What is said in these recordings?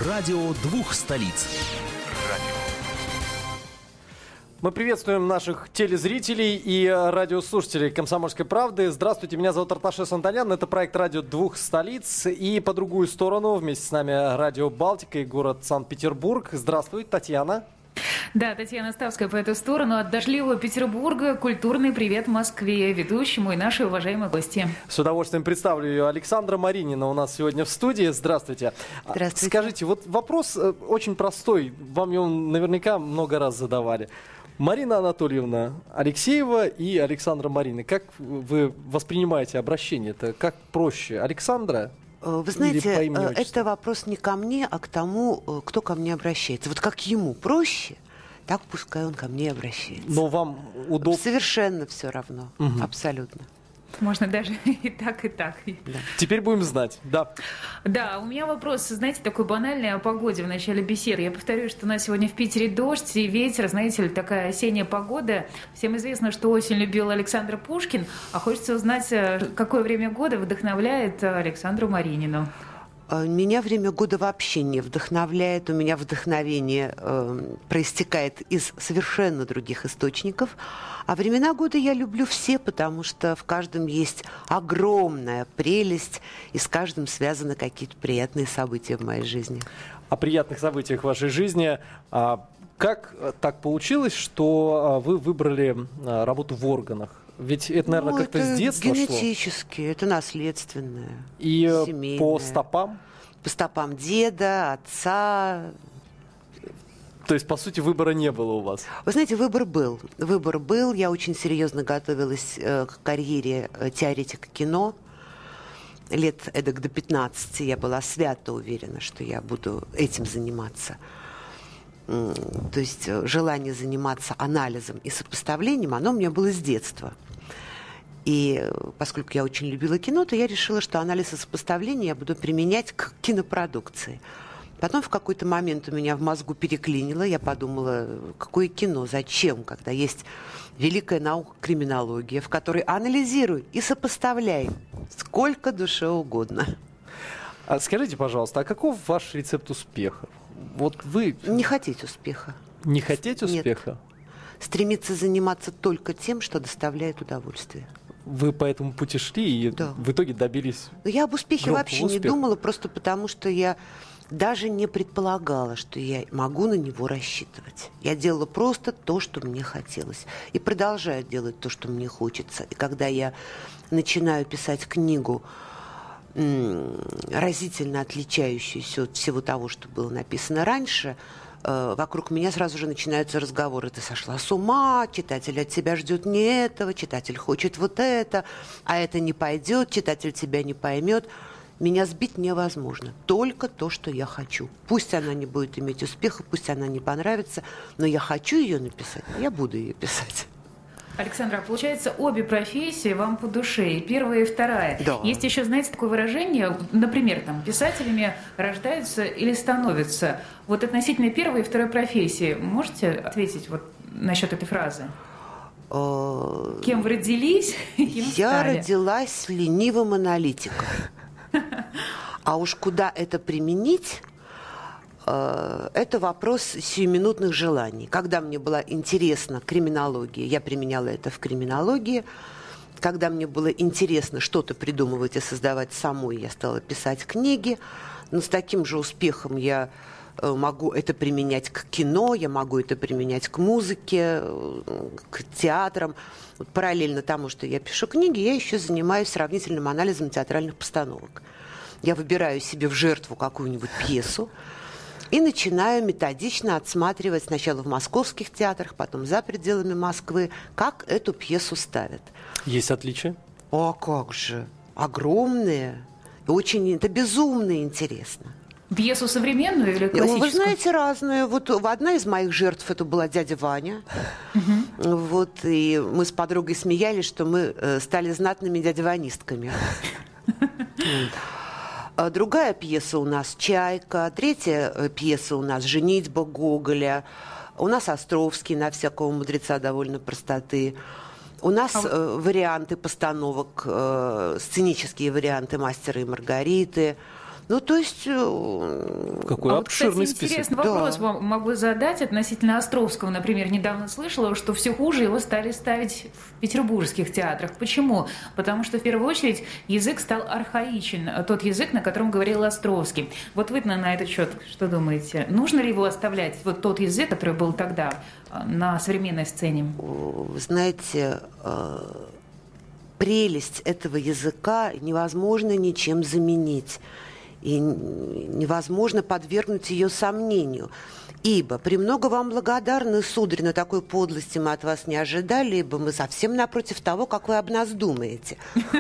Радио двух столиц. Мы приветствуем наших телезрителей и радиослушателей «Комсомольской правды». Здравствуйте, меня зовут Арташес Антонян. Это проект «Радио двух столиц». И по другую сторону вместе с нами радио «Балтика» и город Санкт-Петербург. Здравствуй, Татьяна. Да, Татьяна Ставская по эту сторону. От дождливого Петербурга культурный привет Москве, ведущему и нашей уважаемой гости. С удовольствием представлю ее. Александра Маринина у нас сегодня в студии. Здравствуйте. Здравствуйте. Скажите, вот вопрос очень простой. Вам его наверняка много раз задавали. Марина Анатольевна Алексеева и Александра Марина. Как вы воспринимаете обращение-то? Как проще? Александра? Вы знаете, это вопрос не ко мне, а к тому, кто ко мне обращается. Вот как ему проще, так пускай он ко мне обращается. Но вам удобно? Совершенно все равно, абсолютно. Можно даже и так, и так. Да. Теперь будем знать, да. Да, у меня вопрос, знаете, такой банальный о погоде в начале беседы. Я повторю, что у нас сегодня в Питере дождь и ветер, знаете ли, такая осенняя погода. Всем известно, что осень любил Александр Пушкин, а хочется узнать, какое время года вдохновляет Александру Маринину. Меня время года вообще не вдохновляет. У меня вдохновение проистекает из совершенно других источников. А времена года я люблю все, потому что в каждом есть огромная прелесть, и с каждым связаны какие-то приятные события в моей жизни. О приятных событиях в вашей жизни. Как так получилось, что вы выбрали работу в органах? Ведь это, наверное, как-то это с детства генетически, шло. Это наследственное. И семейное. По стопам? По стопам деда, отца. То есть, по сути, выбора не было у вас? Вы знаете, выбор был. Выбор был. Я очень серьезно готовилась к карьере теоретика кино. Лет эдак до 15 я была свято уверена, что я буду этим заниматься. То есть желание заниматься анализом и сопоставлением, оно у меня было с детства. И поскольку я очень любила кино, то я решила, что анализ и сопоставление я буду применять к кинопродукции. Потом в какой-то момент у меня в мозгу переклинило. Я подумала, какое кино, зачем, когда есть великая наука криминология, в которой анализируй и сопоставляй сколько душе угодно. Скажите, пожалуйста, а каков ваш рецепт успеха? Вот вы... Не хотеть успеха. Не хотеть успеха? Нет. Стремиться заниматься только тем, что доставляет удовольствие. Вы по этому пути шли и в итоге добились... Но я об успехе вообще успеха. Не думала, просто потому что я даже не предполагала, что я могу на него рассчитывать. Я делала просто то, что мне хотелось. И продолжаю делать то, что мне хочется. И когда я начинаю писать книгу, разительно отличающуюся от всего того, что было написано раньше, вокруг меня сразу же начинаются разговоры. Ты сошла с ума, читатель от тебя ждет не этого, читатель хочет вот это, а это не пойдет, читатель тебя не поймет. Меня сбить невозможно. Только то, что я хочу. Пусть она не будет иметь успеха, пусть она не понравится, но я хочу ее написать, я буду ее писать. Александра, получается, обе профессии вам по душе, и первая, и вторая. Да. Есть еще, знаете, такое выражение, например, там, писателями рождаются или становятся. Вот относительно первой и второй профессии, можете ответить вот насчет этой фразы? Кем вы родились, кем стали? Я родилась ленивым аналитиком. А уж куда это применить... Это вопрос сиюминутных желаний. Когда мне была интересна криминология, я применяла это в криминологии. Когда мне было интересно что-то придумывать и создавать самой, я стала писать книги. Но с таким же успехом я могу это применять к кино, я могу это применять к музыке, к театрам. Параллельно тому, что я пишу книги, я еще занимаюсь сравнительным анализом театральных постановок. Я выбираю себе в жертву какую-нибудь пьесу, и начинаю методично отсматривать сначала в московских театрах, потом за пределами Москвы, как эту пьесу ставят. Есть отличия? А как же? Огромные. И это безумно интересно. Пьесу современную или классическую? Вы знаете, разную. Вот одна из моих жертв это была дядя Ваня. Вот, и мы с подругой смеялись, что мы стали знатными дядя-ванистками. Другая пьеса у нас «Чайка», третья пьеса у нас «Женитьба» Гоголя, у нас Островский «На всякого мудреца довольно простоты». У нас варианты постановок, сценические варианты «Мастера и Маргариты». Ну, то есть... Какой обширный кстати, список. интересный вопрос вам могу задать относительно Островского. Например, недавно слышала, что все хуже его стали ставить в петербургских театрах. Почему? Потому что, в первую очередь, язык стал архаичен. Тот язык, на котором говорил Островский. Вот вы на этот счет что думаете? Нужно ли его оставлять, вот тот язык, который был тогда на современной сцене? Знаете, прелесть этого языка невозможно ничем заменить. И невозможно подвергнуть ее сомнению. Ибо «премного вам благодарны, сударь, на такой подлости мы от вас не ожидали, ибо мы совсем напротив того, как вы об нас думаете».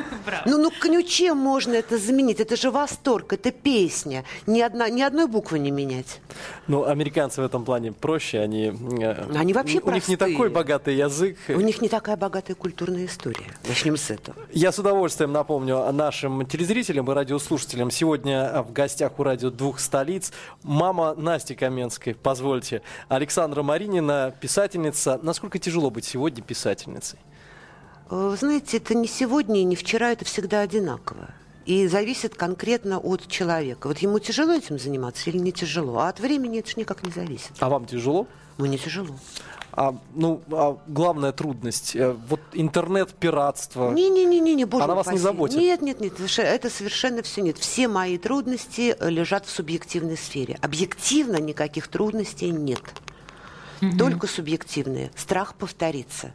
Чем можно это заменить? Это же восторг, это песня. Ни одной буквы не менять. Ну, американцы в этом плане проще. Они вообще у них не простые. такой богатый язык. У них не такая богатая культурная история. Начнем с этого. Я с удовольствием напомню нашим телезрителям и радиослушателям. Сегодня в гостях у радио «Двух столиц» мама Насти Каменской. Позвольте. Александра Маринина, писательница. Насколько тяжело быть сегодня писательницей? Вы знаете, это не сегодня и не вчера, это всегда одинаково. И зависит конкретно от человека. Вот ему тяжело этим заниматься или не тяжело? А от времени это же никак не зависит. А вам тяжело? Мне тяжело. Главная трудность, вот интернет-пиратство. Не, боже Она вас упаси. не заботит? Нет, это совершенно все нет. Все мои трудности лежат в субъективной сфере. Объективно никаких трудностей нет. Только субъективные. Страх повториться.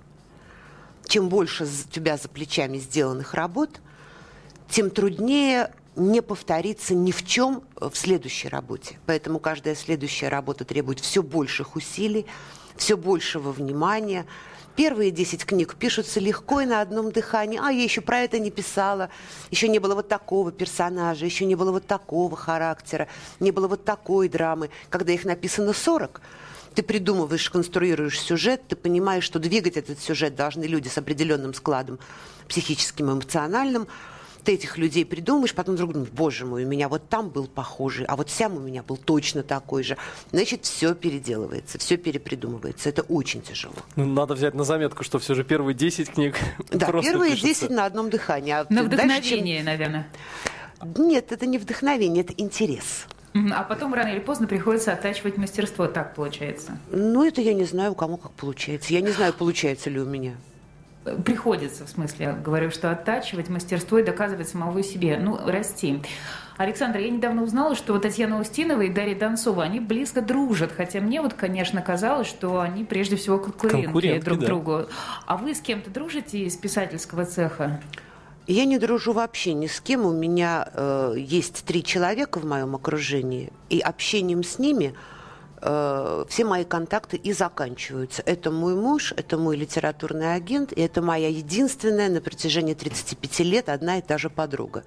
Чем больше у тебя за плечами сделанных работ, тем труднее не повториться ни в чем в следующей работе. Поэтому каждая следующая работа требует все больших усилий, все большего внимания. Первые 10 книг пишутся легко и на одном дыхании. Я еще про это не писала. Еще не было вот такого персонажа, еще не было вот такого характера, не было вот такой драмы. Когда их написано 40, ты придумываешь, конструируешь сюжет, ты понимаешь, что двигать этот сюжет должны люди с определенным складом психическим, эмоциональным. Ты этих людей придумаешь, потом вдруг думаешь, боже мой, у меня вот там был похожий, а вот сям у меня был точно такой же. Значит, все переделывается, все перепридумывается. Это очень тяжело. Надо взять на заметку, что все же первые 10 книг Да, просто первые пишутся. 10 на одном дыхании. На вдохновение, наверное. Нет, это не вдохновение, это интерес. А потом рано или поздно приходится оттачивать мастерство, так получается? Это я не знаю, у кого как получается. Я не знаю, получается ли у меня. Приходится, в смысле, я говорю, что оттачивать мастерство и доказывать самого себе, расти. Александр, я недавно узнала, что Татьяна Устинова и Дарья Донцова, они близко дружат, хотя мне конечно, казалось, что они прежде всего конкуренты друг другу. А вы с кем-то дружите из писательского цеха? Я не дружу вообще ни с кем. У меня есть 3 человека в моем окружении, и общением с ними все мои контакты и заканчиваются. Это мой муж, это мой литературный агент, и это моя единственная на протяжении 35 лет одна и та же подруга.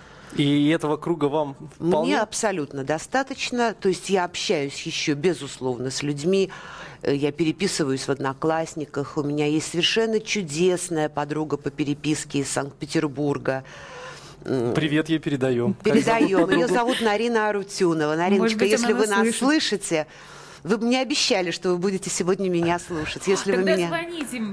И этого круга вам вполне? Мне абсолютно достаточно. То есть я общаюсь еще, безусловно, с людьми. Я переписываюсь в Одноклассниках. У меня есть совершенно чудесная подруга по переписке из Санкт-Петербурга. Привет ей передаем. Передаем. Ее зовут Нарина Арутюнова. Нариночка, если вы нас слышите, вы бы мне обещали, что вы будете сегодня меня слушать. Если Тогда вы меня... звоните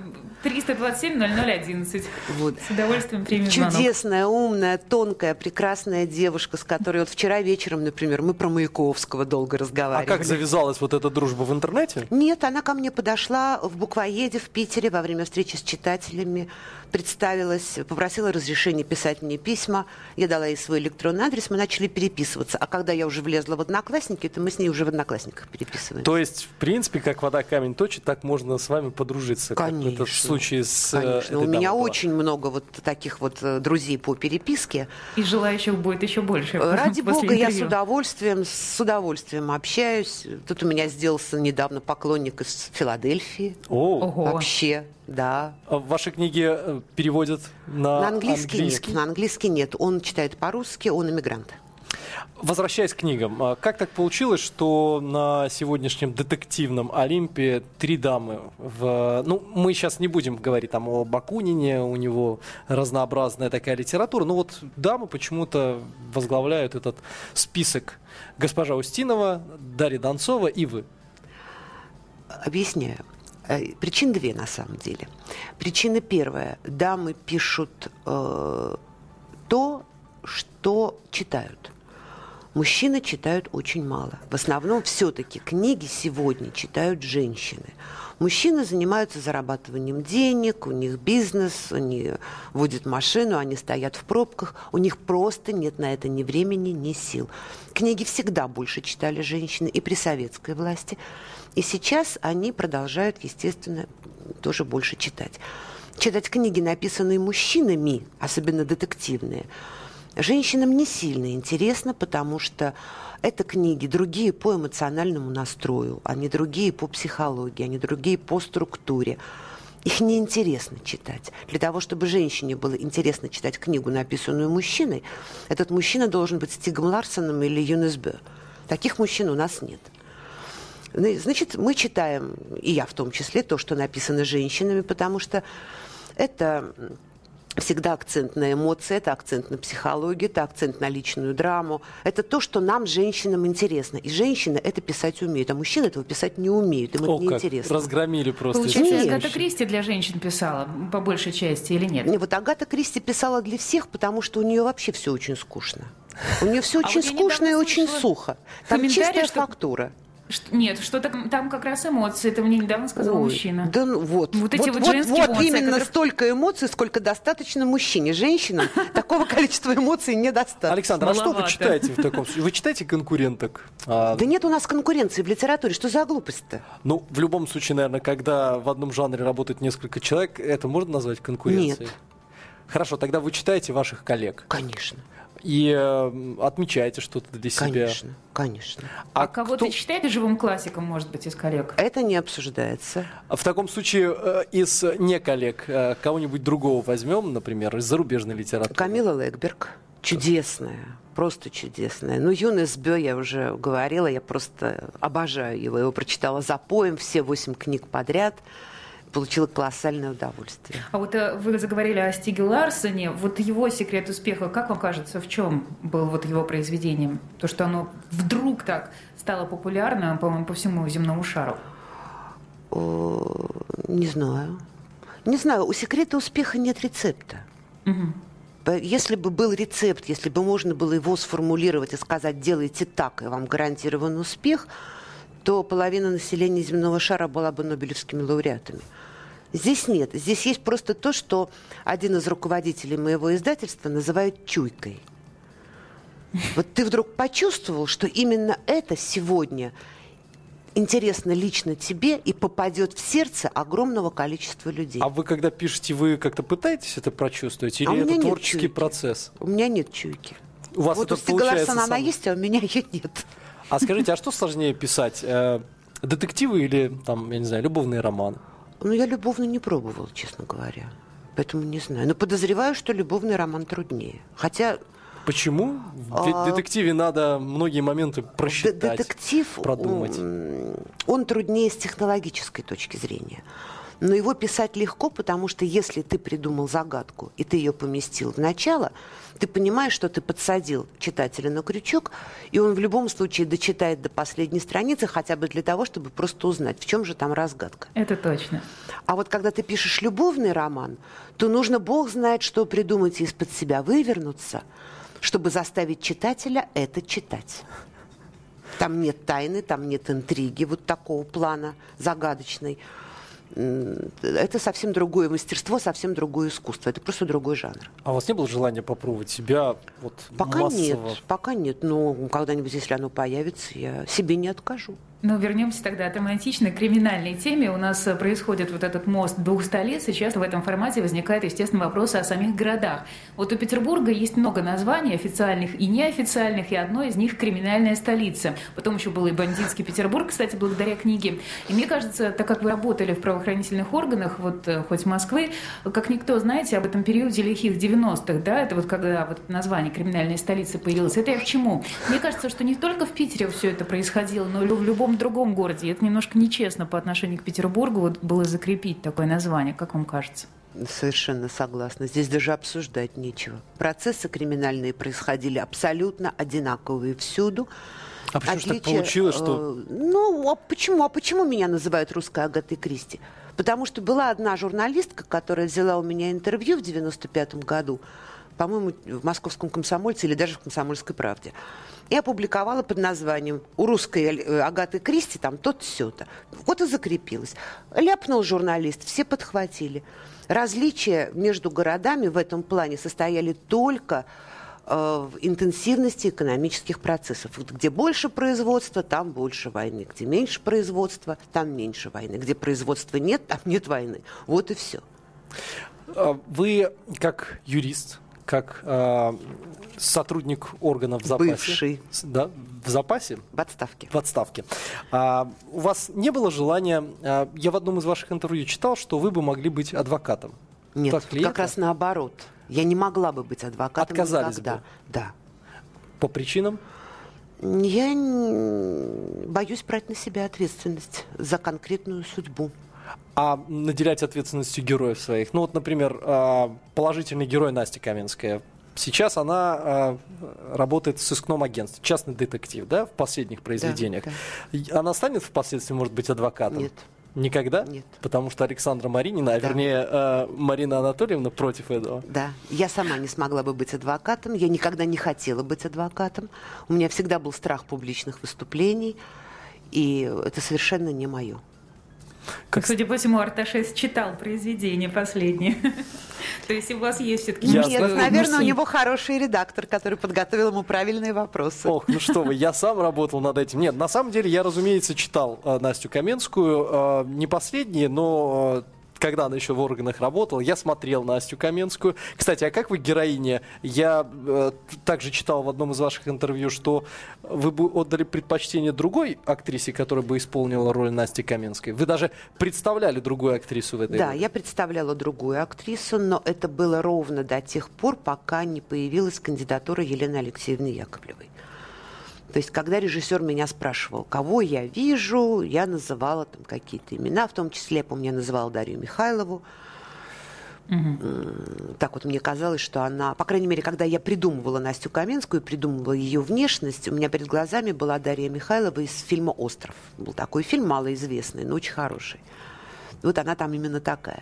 327-0011. Вот. С удовольствием примем звонок. Чудесная, умная, тонкая, прекрасная девушка, с которой вчера вечером, например, мы про Маяковского долго разговаривали. А как завязалась вот эта дружба в интернете? Нет, она ко мне подошла в буквоеде в Питере во время встречи с читателями, представилась, попросила разрешения писать мне письма. Я дала ей свой электронный адрес, мы начали переписываться. А когда я уже влезла в Одноклассники, то мы с ней уже в Одноклассниках переписываемся. То есть, в принципе, как вода камень точит, так можно с вами подружиться. Конечно. Как это в случае с... Конечно. У меня очень много вот таких вот друзей по переписке. И желающих будет еще больше. Ради после бога, я интервью. с удовольствием общаюсь. Тут у меня сделался недавно поклонник из Филадельфии. Ого. Вообще, да. А ваши книги переводят на английский? Нет, на английский нет. Он читает по-русски, он иммигрант. Возвращаясь к книгам, как так получилось, что на сегодняшнем детективном Олимпе 3 дамы мы сейчас не будем говорить там о Бакунине, у него разнообразная такая литература, но вот дамы почему-то возглавляют этот список. Госпожа Устинова, Дарья Донцова и вы. Объясняю. Причин 2 на самом деле. Причина первая. Дамы пишут то, что читают. Мужчины читают очень мало. В основном все-таки книги сегодня читают женщины. Мужчины занимаются зарабатыванием денег, у них бизнес, они водят машину, они стоят в пробках. У них просто нет на это ни времени, ни сил. Книги всегда больше читали женщины и при советской власти. И сейчас они продолжают, естественно, тоже больше читать. Читать книги, написанные мужчинами, особенно детективные, женщинам не сильно интересно, потому что это книги другие по эмоциональному настрою, они другие по психологии, они другие по структуре. Их неинтересно читать. Для того, чтобы женщине было интересно читать книгу, написанную мужчиной, этот мужчина должен быть Стигом Ларсоном или Юнес Бё. Таких мужчин у нас нет. Значит, мы читаем, и я в том числе, то, что написано женщинами, потому что это всегда акцент на эмоции, это акцент на психологию, это акцент на личную драму. Это то, что нам, женщинам, интересно. И женщины это писать умеют, а мужчины этого писать не умеют. Им это неинтересно. Разгромили просто. Получается, Агата Кристи для женщин писала, по большей части, или нет? Вот Агата Кристи писала для всех, потому что у нее вообще все очень скучно. У нее все очень скучно и очень сухо. Там чистая фактура. Нет, что там как раз эмоции. Это мне недавно сказал мужчина. Да, вот эти женские эмоции, именно которые... столько эмоций, сколько достаточно мужчине. Женщинам такого количества эмоций недостаточно. Александр, а что вы читаете в таком случае? Вы читаете конкуренток? Да нет у нас конкуренции в литературе. Что за глупость-то? Ну, в любом случае, наверное, когда в одном жанре работает несколько человек, это можно назвать конкуренцией? Нет. Хорошо, тогда вы читаете ваших коллег? Конечно. И отмечаете что-то для себя? Конечно, конечно. А кого-то считаете живым классиком, может быть, из коллег? Это не обсуждается. В таком случае из не коллег кого-нибудь другого возьмем, например, из зарубежной литературы? Камилла Легберг. Чудесная. Просто чудесная. Ну, Юнес Бё, я уже говорила, я просто обожаю его. Я его прочитала запоем, все 8 книг подряд. Получила колоссальное удовольствие. А вот вы заговорили о Стиге Ларсоне. Вот его секрет успеха, как вам кажется, в чем был вот его произведением? То, что оно вдруг так стало популярным, по-моему, по всему земному шару. Не знаю. Не знаю. У секрета успеха нет рецепта. Угу. Если бы был рецепт, если бы можно было его сформулировать и сказать, делайте так, и вам гарантирован успех, то половина населения земного шара была бы нобелевскими лауреатами. Здесь нет. Здесь есть просто то, что один из руководителей моего издательства называют чуйкой. Вот ты вдруг почувствовал, что именно это сегодня интересно лично тебе и попадет в сердце огромного количества людей. А вы, когда пишете, вы как-то пытаетесь это прочувствовать? Или это творческий процесс? У меня нет чуйки. У вас вот это у Стига Ларсона она есть, а у меня ее нет. А скажите, а что сложнее писать? Детективы или, там, я не знаю, любовные романы? Ну, я любовно не пробовала, честно говоря. Поэтому не знаю. Но подозреваю, что любовный роман труднее. Хотя... Почему? Ведь в детективе надо многие моменты просчитать, детектив, продумать. Он труднее с технологической точки зрения. Но его писать легко, потому что если ты придумал загадку, и ты ее поместил в начало, ты понимаешь, что ты подсадил читателя на крючок, и он в любом случае дочитает до последней страницы, хотя бы для того, чтобы просто узнать, в чем же там разгадка. Это точно. А вот когда ты пишешь любовный роман, то нужно, бог знает, что придумать и из-под себя вывернуться, чтобы заставить читателя это читать. Там нет тайны, там нет интриги вот такого плана загадочной. Это совсем другое мастерство, совсем другое искусство. Это просто другой жанр. А у вас не было желания попробовать себя вот пока массово? Нет, пока нет. Но когда-нибудь, если оно появится, я себе не откажу. Ну, вернемся тогда к романтичной криминальной теме. У нас происходит вот этот мост двух столиц. Сейчас в этом формате возникает, естественно, вопрос о самих городах. Вот у Петербурга есть много названий, официальных и неофициальных, и одно из них — криминальная столица. Потом еще был и бандитский Петербург, кстати, благодаря книге. И мне кажется, так как вы работали в правоохранительных органах, вот хоть Москвы, как никто знаете об этом периоде лихих 90-х, да, это вот когда вот название криминальной столицы появилось. Это я к чему? Мне кажется, что не только в Питере все это происходило, но и в любом другом городе. Это немножко нечестно по отношению к Петербургу вот было закрепить такое название. Как вам кажется? Совершенно согласна. Здесь даже обсуждать нечего. Процессы криминальные происходили абсолютно одинаковые всюду. А почему же так получилось, что... А почему меня называют русской Агатой Кристи? Потому что была одна журналистка, которая взяла у меня интервью в 95-м году по-моему, в «Московском комсомольце» или даже в «Комсомольской правде». И опубликовала под названием «У русской Агаты Кристи там то-то, сё-то». Вот и закрепилось. Ляпнул журналист, все подхватили. Различия между городами в этом плане состояли только в интенсивности экономических процессов. Вот где больше производства, там больше войны. Где меньше производства, там меньше войны. Где производства нет, там нет войны. Вот и все. Вы как юрист, как сотрудник органов в запасе. Бывший. Да, в запасе? В отставке. В отставке. У вас не было желания... Я в одном из ваших интервью читал, что вы бы могли быть адвокатом. Нет, так ли как это? раз наоборот. Я не могла бы быть адвокатом. Отказались никогда. бы? Да. По причинам? Я боюсь брать на себя ответственность за конкретную судьбу. А наделять ответственностью героев своих? Ну вот, например, положительный герой Настя Каменская. Сейчас она работает в сыскном агентстве, частный детектив, да, в последних произведениях. Да. Она станет впоследствии, может быть, адвокатом? Нет. Никогда? Нет. Потому что Александра Маринина, а вернее Марина Анатольевна против этого. Да, я сама не смогла бы быть адвокатом, я никогда не хотела быть адвокатом. У меня всегда был страх публичных выступлений, и это совершенно не мое. Судя по всему, Арташес читал произведение последнее. То есть у вас есть все-таки... Нет, наверное, у него хороший редактор, который подготовил ему правильные вопросы. Ох, ну что вы, я сам работал над этим. Нет, на самом деле я, разумеется, читал Настю Каменскую. Не последние, но... Когда она еще в органах работала, я смотрел Настю Каменскую. Кстати, а как вы героиня? Я также читал в одном из ваших интервью, что вы бы отдали предпочтение другой актрисе, которая бы исполнила роль Насти Каменской. Вы даже представляли другую актрису в этой роли. Да, я представляла другую актрису, но это было ровно до тех пор, пока не появилась кандидатура Елены Алексеевны Яковлевой. То есть, когда режиссер меня спрашивал, кого я вижу, я называла там какие-то имена, в том числе, я помню, я называла Дарью Михайлову. Так вот, мне казалось, что она... По крайней мере, когда я придумывала Настю Каменскую, придумывала ее внешность, у меня перед глазами была Дарья Михайлова из фильма «Остров». Был такой фильм, малоизвестный, но очень хороший. Вот она там именно такая.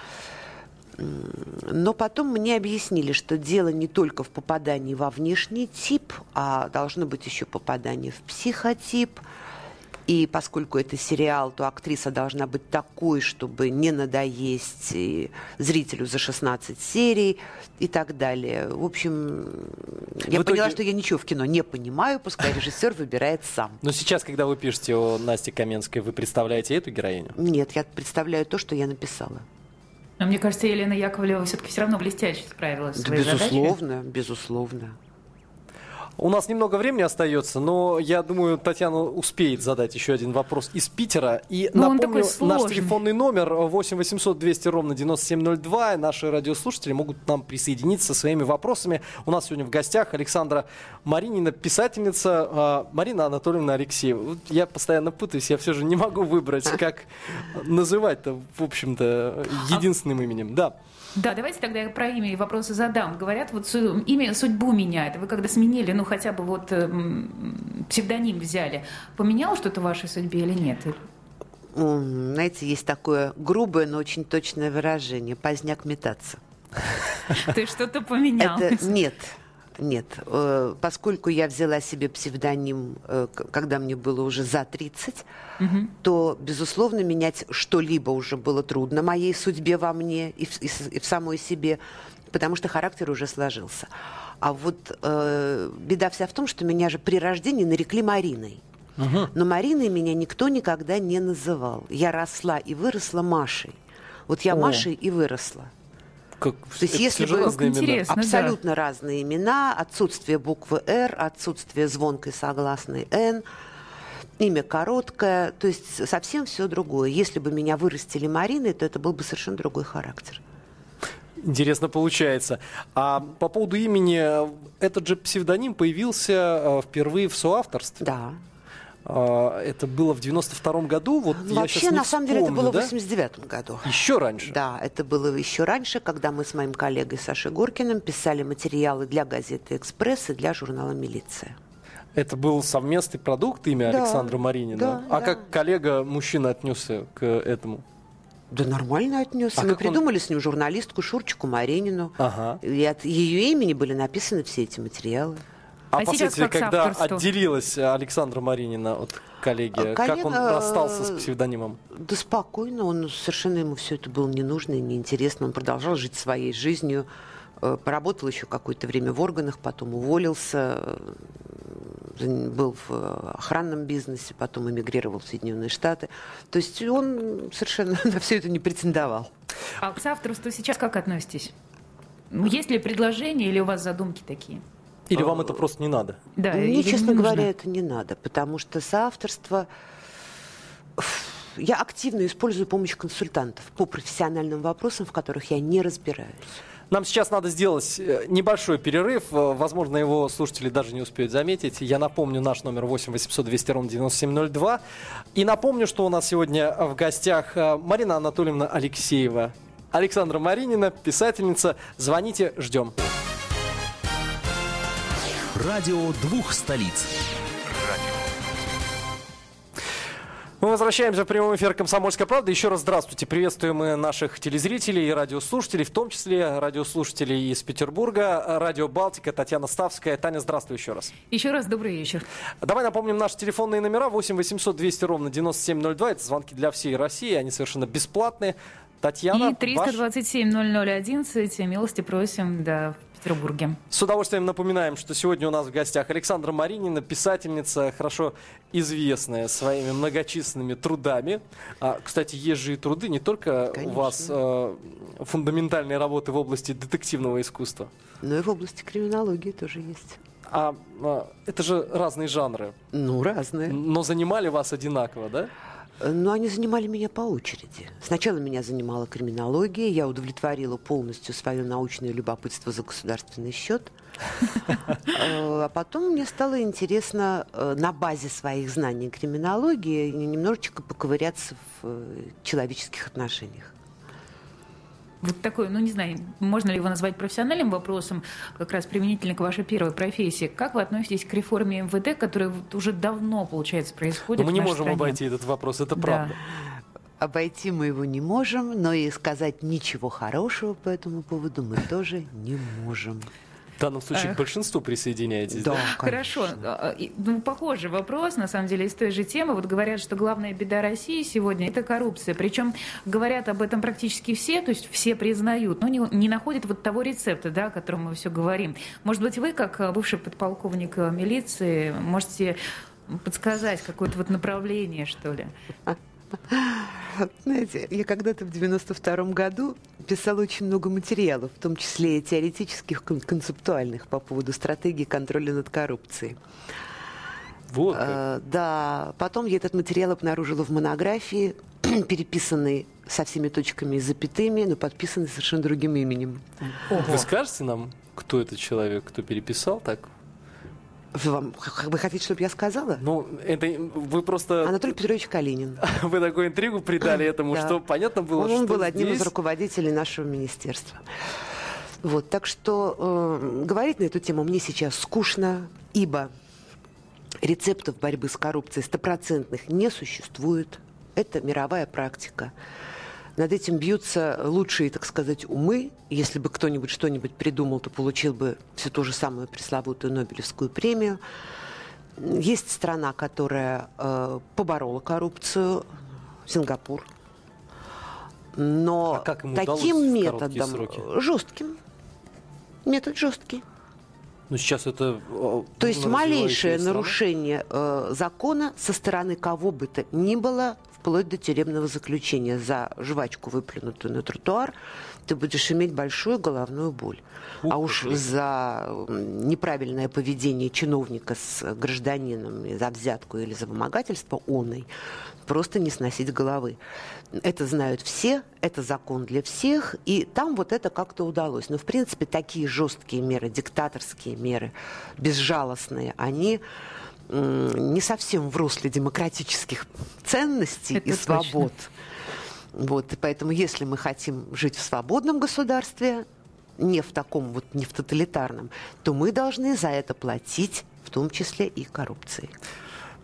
Но потом мне объяснили, что дело не только в попадании во внешний тип, а должно быть еще попадание в психотип. И поскольку это сериал, то актриса должна быть такой, чтобы не надоесть и зрителю за 16 серий и так далее. В общем, я поняла, что я ничего в кино не понимаю, пускай режиссер выбирает сам. Но сейчас, когда вы пишете о Насте Каменской, вы представляете эту героиню? Нет, я представляю то, что я написала. Но мне кажется, Елена Яковлева все-таки все равно блестяще справилась со своей задачей. Безусловно, безусловно. У нас немного времени остается, но я думаю, Татьяна успеет задать еще один вопрос из Питера. И напомню, наш телефонный номер 8 800 200 ровно 9702. Наши радиослушатели могут к нам присоединиться со своими вопросами. У нас сегодня в гостях Александра Маринина, писательница, Марина Анатольевна Алексеева. Я постоянно путаюсь, я все же не могу выбрать, как называть-то, в общем-то, единственным именем. Да. Да, давайте тогда я про имя и вопросы задам. Говорят, вот имя судьбу меняет. Вы когда сменили, ну хотя бы вот псевдоним взяли, поменяло что-то в вашей судьбе или нет? Знаете, есть такое грубое, но очень точное выражение: поздняк метаться. То есть что-то поменялось? Нет. Поскольку я взяла себе псевдоним, когда мне было уже за 30, то, безусловно, менять что-либо уже было трудно моей судьбе во мне и в самой себе, потому что характер уже сложился. А вот беда вся в том, что меня же при рождении нарекли Мариной. Но Мариной меня никто никогда не называл. Я росла и выросла Машей. Вот я Машей и выросла. То есть, если бы абсолютно разные имена, отсутствие буквы «Р», отсутствие звонкой согласной «Н», имя короткое, то есть совсем все другое. Если бы меня вырастили Мариной, то это был бы совершенно другой характер. Интересно получается. А по поводу имени, этот же псевдоним появился впервые в соавторстве? Да. Это было в 92-м году? Вот вообще, на самом деле, это было в 89-м году. Еще раньше? Да, это было еще раньше, когда мы с моим коллегой Сашей Горкиным писали материалы для газеты «Экспресс» и для журнала «Милиция». Это был совместный продукт, имя Александра Маринина? Да, как коллега-мужчина отнесся к этому? Да нормально отнесся. А Мы как придумали с ним журналистку Шурчику Маринину. Ага. И от ее имени были написаны все эти материалы. А А сейчас впоследствии, как с когда авторством? отделилась Александра Маринина от коллеги, как он расстался с псевдонимом? Да спокойно, совершенно ему все это было не нужно и неинтересно. Он продолжал жить своей жизнью, поработал еще какое-то время в органах, потом уволился, был в охранном бизнесе, потом эмигрировал в Соединенные Штаты. То есть он совершенно на все это не претендовал. А к соавторству сейчас как относитесь? Есть ли предложения или у вас задумки такие? Или вам это просто не надо? Да, Мне, или честно не нужно? говоря, это не надо, потому что соавторство... Я активно использую помощь консультантов по профессиональным вопросам, в которых я не разбираюсь. Нам сейчас надо сделать небольшой перерыв. Возможно, его слушатели даже не успеют заметить. Я напомню, наш номер 8 800 200 ровно 9702. И напомню, что у нас сегодня в гостях Марина Анатольевна Алексеева, Александра Маринина, писательница. Звоните, ждем. Радио двух столиц. Мы возвращаемся в прямой эфир «Комсомольская правда». Еще раз здравствуйте. Приветствуем мы наших телезрителей и радиослушателей, в том числе радиослушателей из Петербурга. Радио «Балтика», Татьяна Ставская. Таня, здравствуй еще раз. Еще раз добрый вечер. Давай напомним наши телефонные номера. 8 800 200 ровно 9702. Это звонки для всей России. Они совершенно бесплатные. Татьяна, И 327-0011. Милости просим, да, в Петербурге. С удовольствием напоминаем, что сегодня у нас в гостях Александра Маринина, писательница, хорошо известная своими многочисленными трудами. Кстати, есть же и труды, не только Конечно. у вас фундаментальные работы в области детективного искусства. Но и в области криминологии тоже есть. Это же разные жанры. Ну, разные. Но занимали вас одинаково, да? Но они занимали меня по очереди. Сначала меня занимала криминология, я удовлетворила полностью свое научное любопытство за государственный счет. А потом мне стало интересно на базе своих знаний криминологии немножечко поковыряться в человеческих отношениях. Вот такой, ну не знаю, можно ли его назвать профессиональным вопросом, как раз применительно к вашей первой профессии. Как вы относитесь к реформе МВД, которая вот уже давно, получается, происходит Но мы в не нашей можем стране? обойти этот вопрос, это Да. правда. Обойти мы его не можем, но и сказать ничего хорошего по этому поводу мы тоже не можем. В данном случае к большинству присоединяетесь. Да, Хорошо. Ну, похожий вопрос, на самом деле, из той же темы. Вот говорят, что главная беда России сегодня – это коррупция. Причем говорят об этом практически все, то есть все признают, но не находят вот того рецепта, да, о котором мы все говорим. Может быть, вы, как бывший подполковник милиции, можете подсказать какое-то вот направление, что ли? Знаете, я когда-то в 92-м году писала очень много материалов, в том числе и теоретических, концептуальных по поводу стратегии контроля над коррупцией. Вот как. Да, потом я этот материал обнаружила в монографии, переписанной со всеми точками и запятыми, но подписанной совершенно другим именем. Вы скажете нам, кто этот человек, кто переписал так? Вы хотите, чтобы я сказала? Ну, это вы просто... Анатолий Петрович Калинин. Вы такую интригу придали этому, Да. что понятно было, что Он был одним из здесь- руководителей нашего министерства. Вот, так что говорить на эту тему мне сейчас скучно, ибо рецептов борьбы с коррупцией стопроцентных не существует. Это мировая практика. Над этим бьются лучшие, так сказать, умы. Если бы кто-нибудь что-нибудь придумал, то получил бы все ту же самую пресловутую Нобелевскую премию. Есть страна, которая поборола коррупцию, Сингапур. Но А как им удалось таким в короткие методом, сроки? жестким, метод жесткий. Ну, сейчас это... То есть малейшее страна. нарушение закона со стороны кого бы то ни было, вплоть до тюремного заключения, за жвачку, выплюнутую на тротуар, ты будешь иметь большую головную боль. А уж за неправильное поведение чиновника с гражданином, за взятку или за вымогательство оной, просто не сносить головы. Это знают все, это закон для всех, и там вот это как-то удалось. Но, в принципе, такие жесткие меры, диктаторские меры, безжалостные, они не совсем в русле демократических ценностей Это и точно. свобод. Вот, и поэтому, если мы хотим жить в свободном государстве, не в таком вот, не в тоталитарном, то мы должны за это платить, в том числе и коррупцией.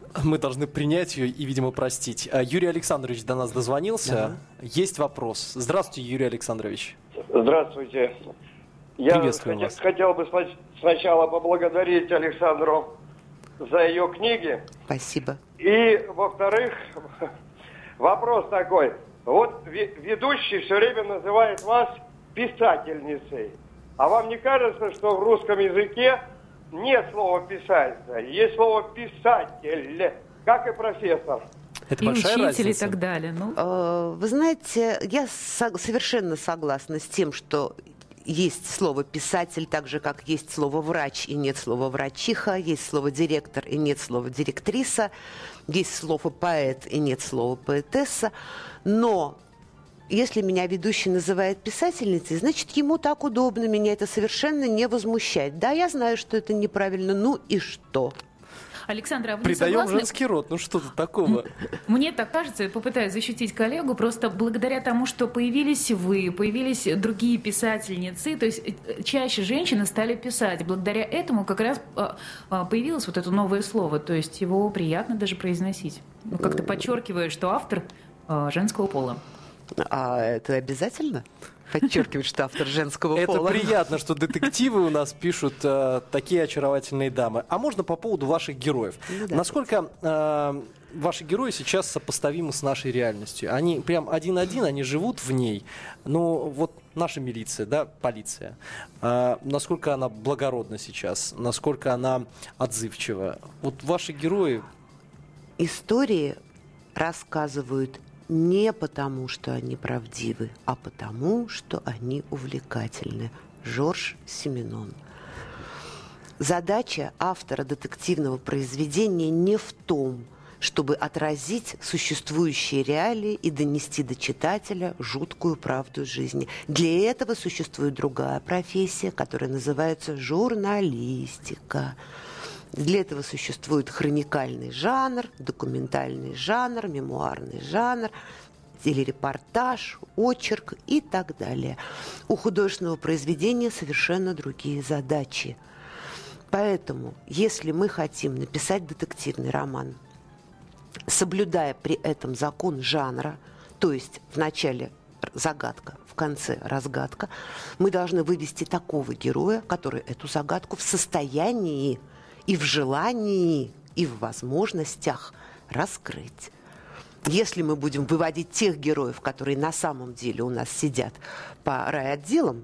мы должны принять ее и, видимо, простить. Юрий Александрович до нас дозвонился. Есть вопрос. Здравствуйте, Юрий Александрович. Здравствуйте. Я хотел бы сначала поблагодарить Александру за ее книги. Спасибо. И, во-вторых, вопрос такой. Вот ведущий все время называет вас писательницей. А вам не кажется, что в русском языке нет слова «писатель», есть слово «писатель», как и профессор? Это и большая учитель разница. и так далее. Вы знаете, я совершенно согласна с тем, что есть слово «писатель», так же, как есть слово «врач» и нет слова «врачиха», есть слово «директор» и нет слова «директриса», есть слово «поэт» и нет слова «поэтесса». Но если меня ведущий называет писательницей, значит, ему так удобно, меня это совершенно не возмущает. Да, я знаю, что это неправильно, ну и что? Александра, а вы не Придаем согласны? женский род. Ну что тут такого? Мне так кажется, я попытаюсь защитить коллегу, просто благодаря тому, что появились вы, появились другие писательницы, то есть чаще женщины стали писать. Благодаря этому как раз появилось вот это новое слово, то есть его приятно даже произносить. Ну, как-то подчеркивает, что автор женского пола. А это обязательно? Подчеркивать, что автор женского пола. Это приятно, что детективы у нас пишут такие очаровательные дамы. А можно по поводу ваших героев? Ну, да. Насколько ваши герои сейчас сопоставимы с нашей реальностью? Они прям один-один, они живут в ней. Ну, вот наша милиция, да, полиция. Насколько она благородна сейчас? Насколько она отзывчива? Вот ваши герои... Истории рассказывают не потому, что они правдивы, а потому, что они увлекательны. Жорж Сименон. Задача автора детективного произведения не в том, чтобы отразить существующие реалии и донести до читателя жуткую правду жизни. Для этого существует другая профессия, которая называется журналистика. Для этого существует хроникальный жанр, документальный жанр, мемуарный жанр, телерепортаж, очерк и так далее. У художественного произведения совершенно другие задачи. Поэтому, если мы хотим написать детективный роман, соблюдая при этом закон жанра, то есть в начале загадка, в конце разгадка, мы должны вывести такого героя, который эту загадку в состоянии и в желании, и в возможностях раскрыть. Если мы будем выводить тех героев, которые на самом деле у нас сидят по райотделам,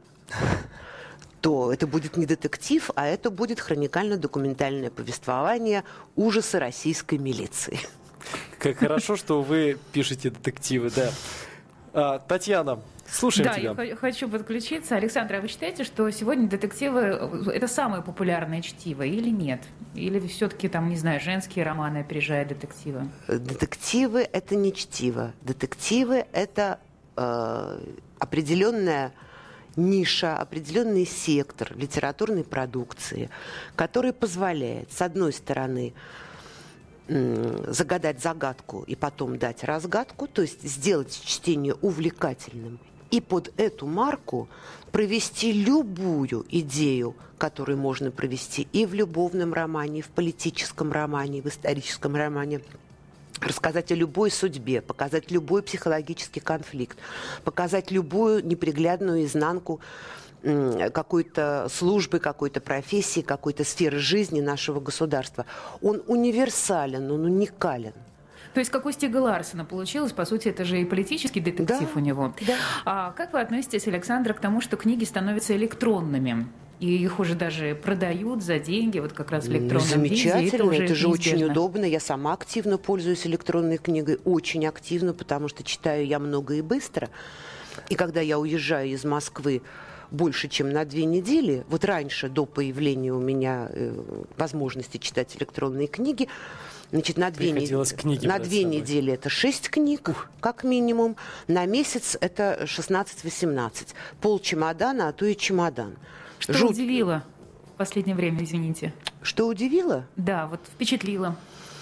то это будет не детектив, а это будет хроникально-документальное повествование ужаса российской милиции. Как хорошо, что вы пишете детективы, да. Татьяна, слушаем тебя. Да, я хочу подключиться. Александра, а вы считаете, что сегодня детективы – это самое популярное чтиво или нет? Или все-таки, там, не знаю, женские романы опережают детективы? Детективы – это не чтиво. Детективы – это определенная ниша, определенный сектор литературной продукции, который позволяет, с одной стороны, загадать загадку и потом дать разгадку, то есть сделать чтение увлекательным, и под эту марку провести любую идею, которую можно провести и в любовном романе, и в политическом романе, и в историческом романе, рассказать о любой судьбе, показать любой психологический конфликт, показать любую неприглядную изнанку какой-то службы, какой-то профессии, какой-то сферы жизни нашего государства. Он универсален, он уникален. То есть, как у Стига Ларсена получилось, по сути, это же и политический детектив у него. Да. А как вы относитесь, Александра, к тому, что книги становятся электронными? И их уже даже продают за деньги, вот как раз в электронном виде. Замечательно, это же неизбежно. очень удобно. Я сама активно пользуюсь электронной книгой, очень активно, потому что читаю я много и быстро. И когда я уезжаю из Москвы больше, чем на 2 недели, вот раньше, до появления у меня возможности читать электронные книги, значит, на 2 недели это 6 книг, как минимум, на месяц это 16-18. Полчемодана, а то и чемодан. Что удивило в последнее время, извините? Что удивило? Да, вот впечатлило.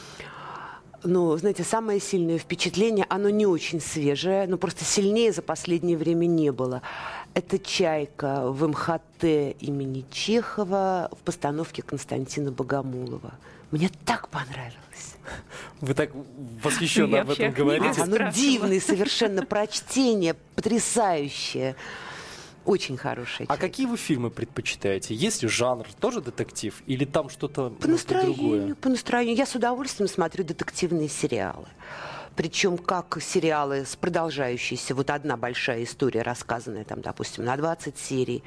Ну, знаете, самое сильное впечатление, оно не очень свежее, но просто сильнее за последнее время не было. Это «Чайка» в МХТ имени Чехова в постановке Константина Богомолова. Мне так понравилось. Вы так восхищенно об этом говорите. Оно дивное совершенно прочтение, потрясающее. Очень хорошее. А какие вы фильмы предпочитаете? Есть ли жанр, тоже детектив? Или там что-то По настроению, другое? по настроению. Я с удовольствием смотрю детективные сериалы. Причем как сериалы с продолжающейся, вот одна большая история, рассказанная там, допустим, на 20 серий,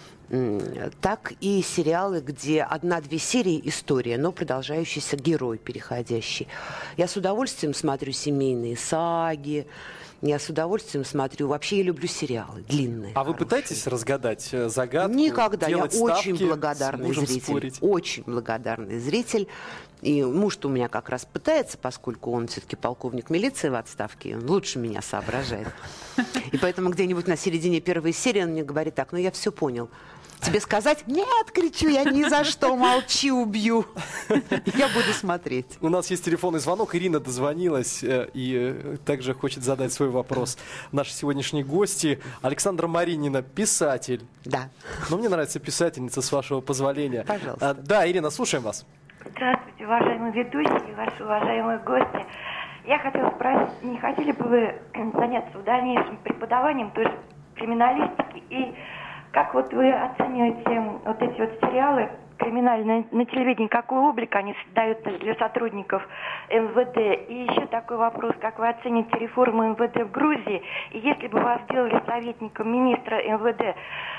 так и сериалы, где 1-2 серии история, но продолжающийся герой переходящий. Я с удовольствием смотрю семейные саги, я с удовольствием смотрю. Вообще я люблю сериалы длинные. А вы пытаетесь разгадать загадку? Никогда. Я делать ставки, очень благодарный с мужем зритель. спорить? Очень благодарный зритель. И муж-то у меня как раз пытается, поскольку он все-таки полковник милиции в отставке, он лучше меня соображает. И поэтому где-нибудь на середине первой серии он мне говорит: так, ну я все понял. Тебе сказать? Нет, кричу я, ни за что, молчи, убью. Я буду смотреть. У нас есть телефонный звонок. Ирина дозвонилась и также хочет задать свой вопрос. Наши сегодняшние гости. Александра Маринина, писатель. Да. Но мне нравится писательница, с вашего позволения. Пожалуйста. Да, Ирина, слушаем вас. Здравствуйте, уважаемые ведущие, ваши уважаемые гости. Я хотела спросить, не хотели бы вы заняться в дальнейшем преподаванием той же криминалистики? И как вот вы оцениваете вот эти вот сериалы криминальные на телевидении, какой облик они дают для сотрудников МВД? И еще такой вопрос, как вы оцените реформу МВД в Грузии? И если бы вас сделали советником министра МВД,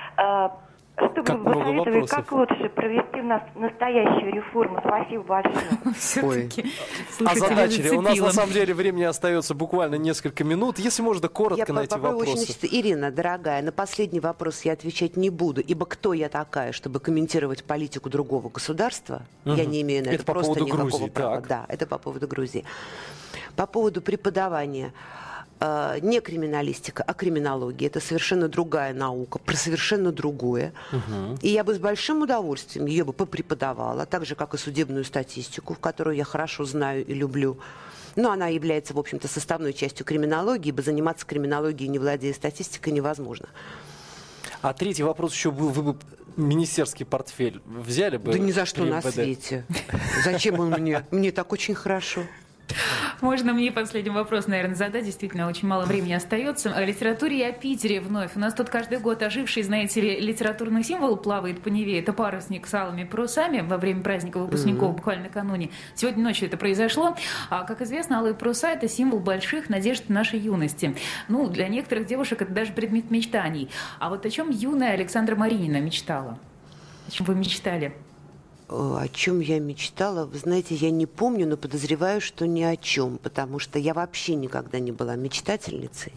что бы вы посоветовали, как лучше провести настоящую реформу? Спасибо большое. Все-таки, Озадачили. У нас на самом деле времени остается буквально несколько минут. Если можно, коротко на эти вопросы. Ирина, дорогая, на последний вопрос я отвечать не буду, ибо кто я такая, чтобы комментировать политику другого государства? Я не имею на это по просто поводу никакого Грузии, права. так. Да, это по поводу Грузии. По поводу преподавания. Не криминалистика, а криминология. Это совершенно другая наука, про совершенно другое. И я бы с большим удовольствием ее бы попреподавала, так же, как и судебную статистику, которую я хорошо знаю и люблю. Но она является, в общем-то, составной частью криминологии, ибо заниматься криминологией, не владея статистикой, невозможно. А третий вопрос еще был: вы бы министерский портфель взяли бы? Да ни за что при на МВД? свете. Зачем он мне? Мне так очень хорошо. Можно мне последний вопрос, наверное, задать? Действительно, очень мало времени остается. О литературе и о Питере вновь. У нас тут каждый год оживший, знаете ли, литературный символ плавает по Неве. Это парусник с алыми парусами во время праздника выпускников буквально накануне. Сегодня ночью это произошло. А, как известно, алые паруса – это символ больших надежд нашей юности. Ну, для некоторых девушек это даже предмет мечтаний. А вот о чем юная Александра Маринина мечтала? О чем вы мечтали? О чем я мечтала? Вы знаете, я не помню, но подозреваю, что ни о чем, потому что я вообще никогда не была мечтательницей.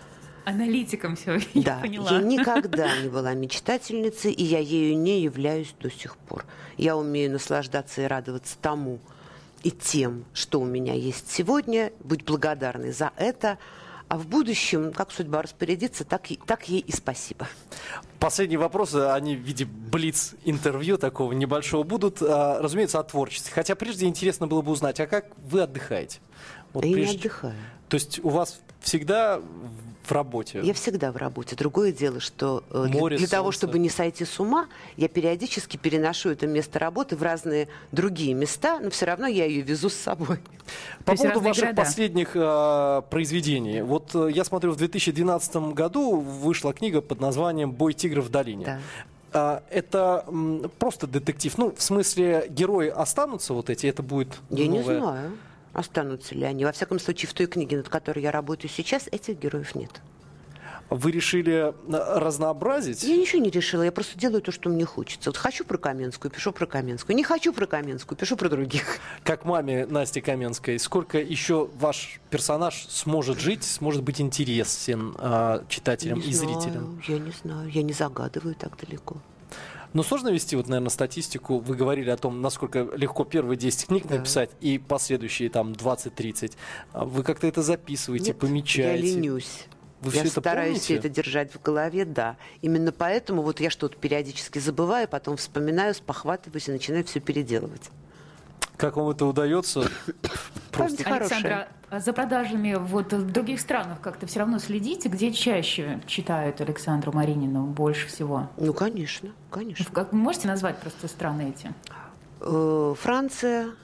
Аналитиком все, Да, я поняла. я никогда не была мечтательницей, и я ею не являюсь до сих пор. Я умею наслаждаться и радоваться тому и тем, что у меня есть сегодня, быть благодарной за это, а в будущем, как судьба распорядится, так ей и спасибо. Последние вопросы, они в виде блиц-интервью такого небольшого будут, разумеется, о творчестве. Хотя прежде интересно было бы узнать, а как вы отдыхаете? Вот Я прежде... не отдыхаю. То есть у вас всегда в работе? Я всегда в работе. Другое дело, что Море, для того, солнце. чтобы не сойти с ума, я периодически переношу это место работы в разные другие места, но все равно я ее везу с собой. По есть поводу разные ваших города. последних произведений. Вот я смотрю, в 2012 году вышла книга под названием «Бой тигров в долине». Да. Это просто детектив. Ну, в смысле, герои останутся вот эти? Это будет Я не новое? знаю, останутся ли они. Во всяком случае, в той книге, над которой я работаю сейчас, этих героев нет. Вы решили разнообразить? Я ничего не решила, я просто делаю то, что мне хочется. Вот хочу про Каменскую, пишу про Каменскую. Не хочу про Каменскую, пишу про других. Как маме Насти Каменской, сколько еще ваш персонаж сможет жить, сможет быть интересен читателям и зрителям? Я не знаю, я не загадываю так далеко. Но сложно вести, вот, наверное, статистику. Вы говорили о том, насколько легко первые 10 книг написать и последующие там 20-30. Вы как-то это записываете, Нет, помечаете? я ленюсь. Вы Я все это стараюсь помните? все это держать в голове, да. Именно поэтому вот я что-то периодически забываю, потом вспоминаю, спохватываюсь и начинаю все переделывать. Как вам это удается? Память хорошая. Александра, а за продажами вот в других странах как-то все равно следите? Где чаще читают Александру Маринину больше всего? Ну, конечно, конечно. Как, можете назвать просто страны эти? Франция,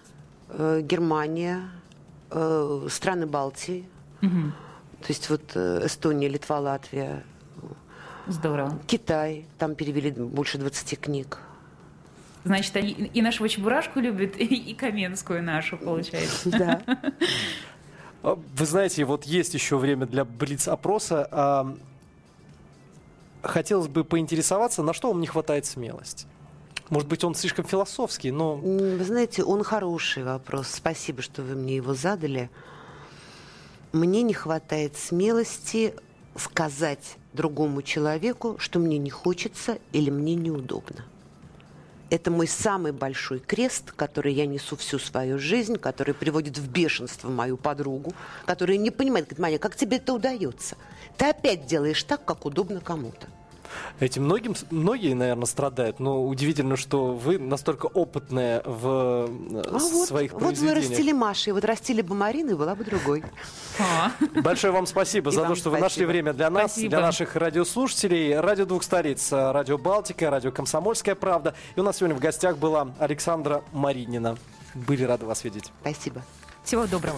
Германия, страны Балтии. То есть вот Эстония, Литва, Латвия. Здорово. Китай. Там перевели больше 20 книг. Значит, они и нашу Чебурашку любят, и Каменскую нашу, получается. Да. Вы знаете, вот есть еще время для блиц-опроса. Хотелось бы поинтересоваться, на что вам не хватает смелости? Может быть, он слишком философский, но... Вы знаете, он хороший вопрос. Спасибо, что вы мне его задали. Мне не хватает смелости сказать другому человеку, что мне не хочется или мне неудобно. Это мой самый большой крест, который я несу всю свою жизнь, который приводит в бешенство мою подругу, которая не понимает, говорит: Маня, как тебе это удается? Ты опять делаешь так, как удобно кому-то. Этим многие, наверное, страдают, но удивительно, что вы настолько опытная в своих произведениях. Вот вы растили Маши, вот растили бы Марину, и была бы другой. Большое вам спасибо за то, что вы нашли время для нас, для наших радиослушателей. Радио «Двух столиц», радио «Балтика», радио «Комсомольская правда». И у нас сегодня в гостях была Александра Маринина. Были рады вас видеть. Спасибо. Всего доброго.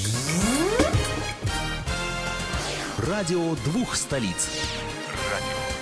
Радио «Двух столиц». Радио